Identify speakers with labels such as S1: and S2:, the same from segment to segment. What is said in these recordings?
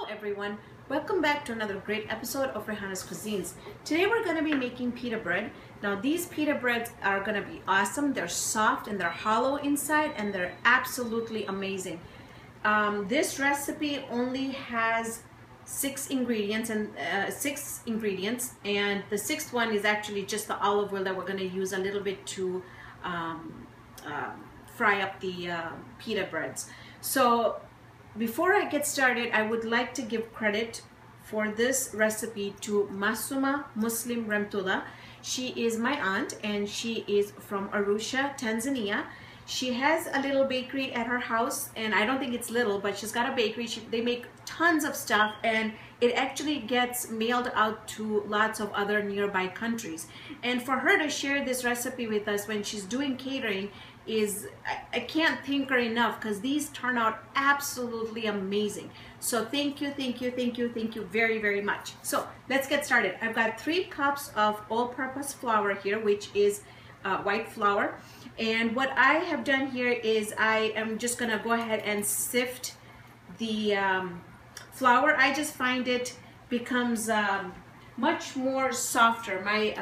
S1: everyone, welcome back to another great episode of Rehana's Cuisines. Today we're going to be making pita bread. Now these pita breads are going to be awesome. They're soft and they're hollow inside and they're absolutely amazing. This recipe only has six ingredients and the sixth one is actually just the olive oil that we're going to use a little bit to fry up the pita breads. So before I get started, I would like to give credit for this recipe to Masuma Muslim Remtula. She is my aunt and she is from Arusha, Tanzania. She has a little bakery at her house, and I don't think it's little, but she's got a bakery. They make tons of stuff and it actually gets mailed out to lots of other nearby countries. And for her to share this recipe with us when she's doing catering is, I can't thank her enough, because these turn out absolutely amazing. So thank you very, very much. So let's get started. I've got 3 cups of all-purpose flour here, which is white flour. And what I have done here is I am just gonna go ahead and sift the flour. I just find it becomes much more softer.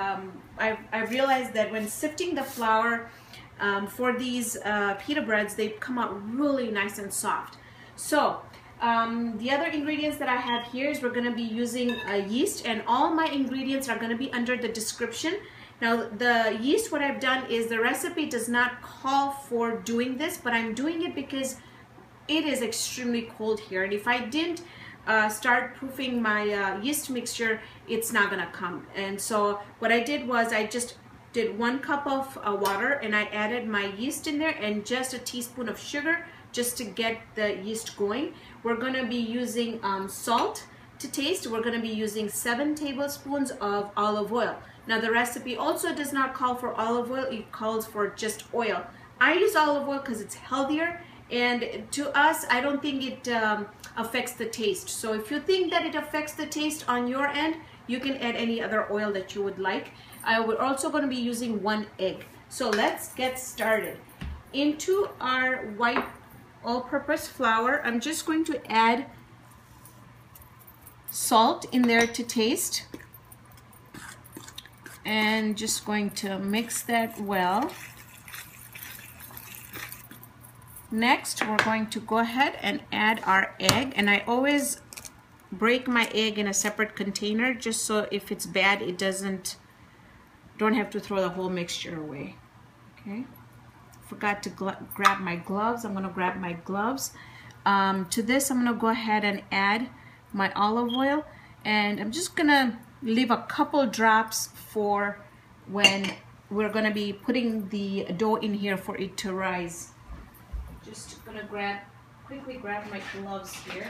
S1: I realized that when sifting the flour for these pita breads, they come out really nice and soft. So the other ingredients that I have here is we're going to be using yeast, and all my ingredients are going to be under the description. Now the yeast, what I've done is the recipe does not call for doing this, but I'm doing it because it is extremely cold here, and if I didn't start proofing my yeast mixture, it's not gonna come. And so what I did was I just did 1 cup of water, and I added my yeast in there and just a teaspoon of sugar just to get the yeast going. We're gonna be using salt to taste. We're gonna be using 7 tablespoons of olive oil. Now the recipe also does not call for olive oil, it calls for just oil. I use olive oil because it's healthier, and to us, I don't think it affects the taste. So if you think that it affects the taste on your end, you can add any other oil that you would like. We're also going to be using 1 egg. So let's get started. Into our white all-purpose flour, I'm just going to add salt in there to taste. And just going to mix that well. Next, we're going to go ahead and add our egg, and I always break my egg in a separate container just so if it's bad, it don't have to throw the whole mixture away. Okay, forgot to grab my gloves. I'm gonna grab my gloves. To this, I'm gonna go ahead and add my olive oil, and I'm just gonna leave a couple drops for when we're gonna be putting the dough in here for it to rise. Just gonna quickly grab my gloves here.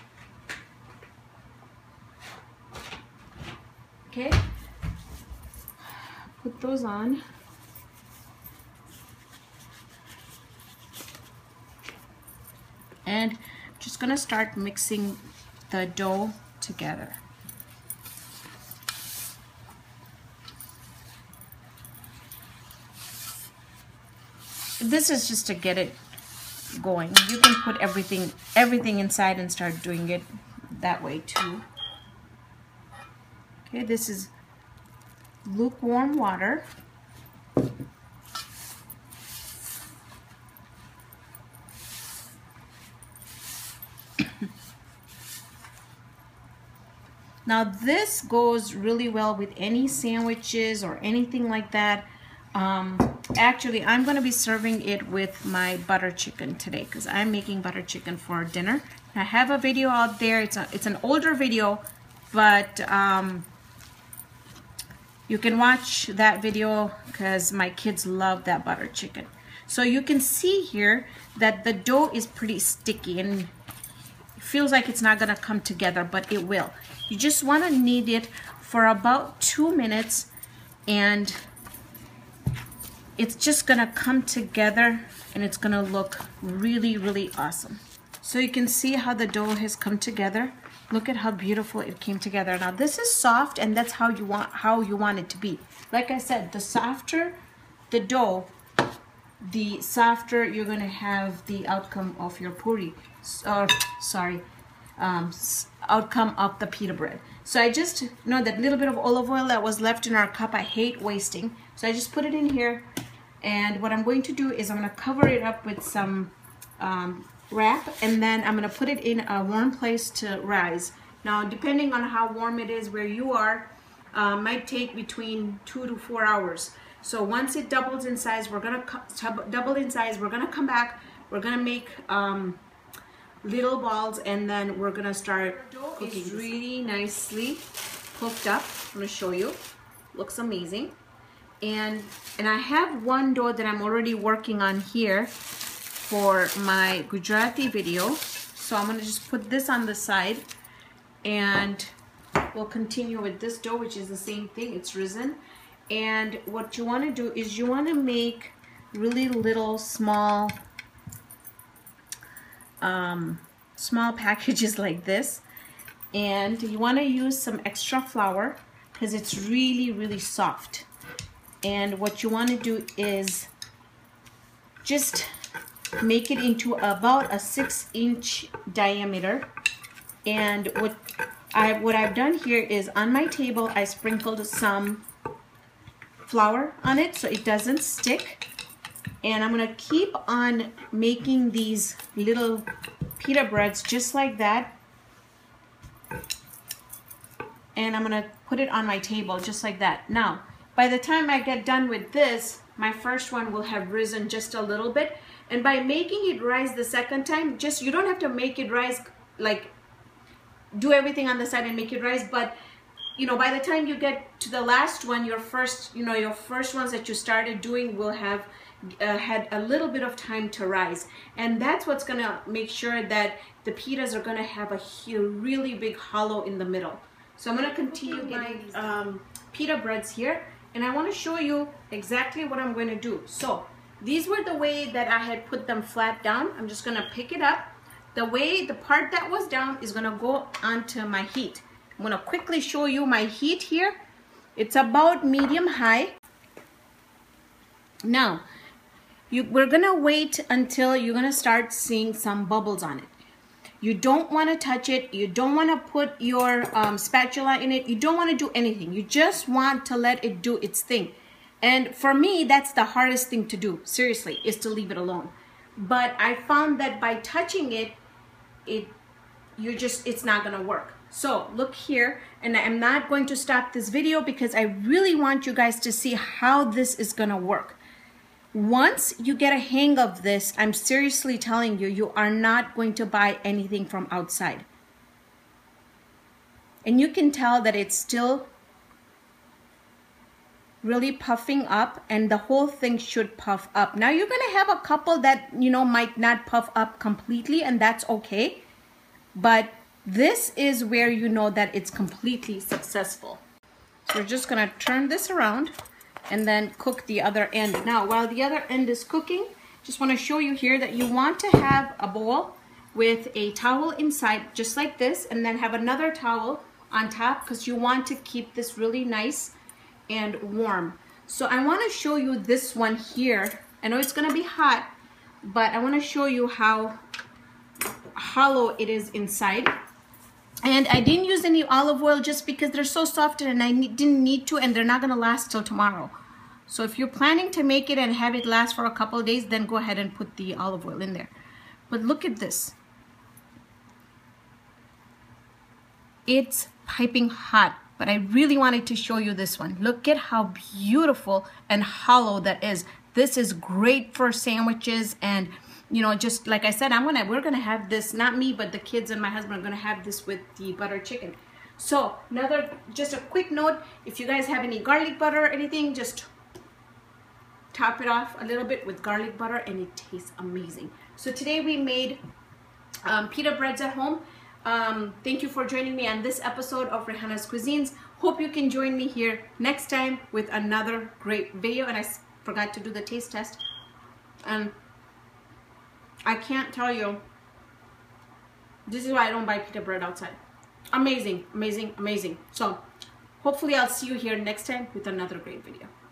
S1: Okay, put those on. And just gonna start mixing the dough together. This is just to get it going. You can put everything inside and start doing it that way too. Okay, this is lukewarm water. Now this goes really well with any sandwiches or anything like that. Actually, I'm going to be serving it with my butter chicken today because I'm making butter chicken for dinner. I have a video out there. It's an older video, but you can watch that video because my kids love that butter chicken. So you can see here that the dough is pretty sticky and it feels like it's not going to come together, but it will. You just want to knead it for about 2 minutes, and it's just gonna come together and it's gonna look really, really awesome. So you can see how the dough has come together. Look at how beautiful it came together. Now this is soft, and that's how you want it to be. Like I said, the softer the dough, the softer you're gonna have the outcome of your puri. Sorry, outcome of the pita bread. So I just, you know, that little bit of olive oil that was left in our cup, I hate wasting. So I just put it in here. And what I'm going to do is I'm going to cover it up with some wrap, and then I'm going to put it in a warm place to rise. Now, depending on how warm it is where you are, might take between 2 to 4 hours. So once it doubles in size, we're going to double in size. We're going to come back. We're going to make little balls, and then we're going to start cooking. It's really nicely cooked up. I'm going to show you. Looks amazing. And I have one dough that I'm already working on here for my Gujarati video. So I'm going to just put this on the side, and we'll continue with this dough, which is the same thing. It's risen. And what you want to do is you want to make really little small packages like this, and you want to use some extra flour because it's really soft. And what you want to do is just make it into about a 6-inch diameter. And what I've done here is on my table I sprinkled some flour on it so it doesn't stick. And I'm going to keep on making these little pita breads just like that. And I'm going to put it on my table just like that. Now, by the time I get done with this, my first one will have risen just a little bit. And by making it rise the second time, just, you don't have to make it rise, like do everything on the side and make it rise, but you know, by the time you get to the last one, your first ones that you started doing will have had a little bit of time to rise. And that's what's gonna make sure that the pitas are gonna have a really big hollow in the middle. So I'm gonna continue getting pita breads here, and I want to show you exactly what I'm going to do. So these were the way that I had put them flat down. I'm just going to pick it up. The part that was down is going to go onto my heat. I'm going to quickly show you my heat here. It's about medium high. Now, we're going to wait until you're going to start seeing some bubbles on it. You don't want to touch it. You don't want to put your spatula in it. You don't want to do anything. You just want to let it do its thing. And for me, that's the hardest thing to do, seriously, is to leave it alone. But I found that by touching it, it's not going to work. So look here, and I'm not going to stop this video because I really want you guys to see how this is going to work. Once you get a hang of this, I'm seriously telling you, you are not going to buy anything from outside. And you can tell that it's still really puffing up, and the whole thing should puff up. Now you're going to have a couple that, you know, might not puff up completely, and that's okay. But this is where you know that it's completely successful. So we're just going to turn this around and then cook the other end. Now, while the other end is cooking, just want to show you here that you want to have a bowl with a towel inside, just like this, and then have another towel on top because you want to keep this really nice and warm. So I want to show you this one here. I know it's going to be hot, but I want to show you how hollow it is inside. And I didn't use any olive oil just because they're so soft, and I didn't need to, and they're not going to last till tomorrow. So if you're planning to make it and have it last for a couple of days, then go ahead and put the olive oil in there. But look at this. It's piping hot, but I really wanted to show you this one. Look at how beautiful and hollow that is. This is great for sandwiches, and you know, just like I said, we're gonna have this, not me, but the kids and my husband are gonna have this with the butter chicken. So just a quick note, if you guys have any garlic butter or anything, just top it off a little bit with garlic butter, and it tastes amazing. So today we made pita breads at home. Thank you for joining me on this episode of Rehana's Cuisines. Hope you can join me here next time with another great video. And I forgot to do the taste test, and I can't tell you, this is why I don't buy pita bread outside. Amazing, amazing, amazing. So hopefully I'll see you here next time with another great video.